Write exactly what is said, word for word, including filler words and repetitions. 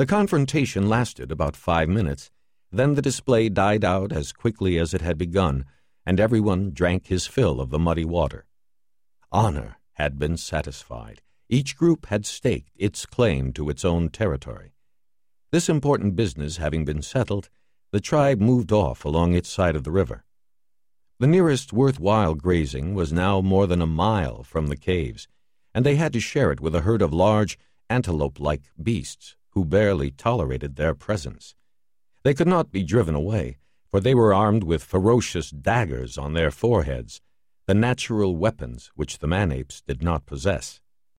The confrontation lasted about five minutes. Then the display died out as quickly as it had begun, and everyone drank his fill of the muddy water. Honor had been satisfied. Each group had staked its claim to its own territory. This important business having been settled, the tribe moved off along its side of the river. The nearest worthwhile grazing was now more than a mile from the caves, and they had to share it with a herd of large, antelope-like beasts who barely tolerated their presence. They could not be driven away, for they were armed with ferocious daggers on their foreheads, the natural weapons which the man-apes did not possess.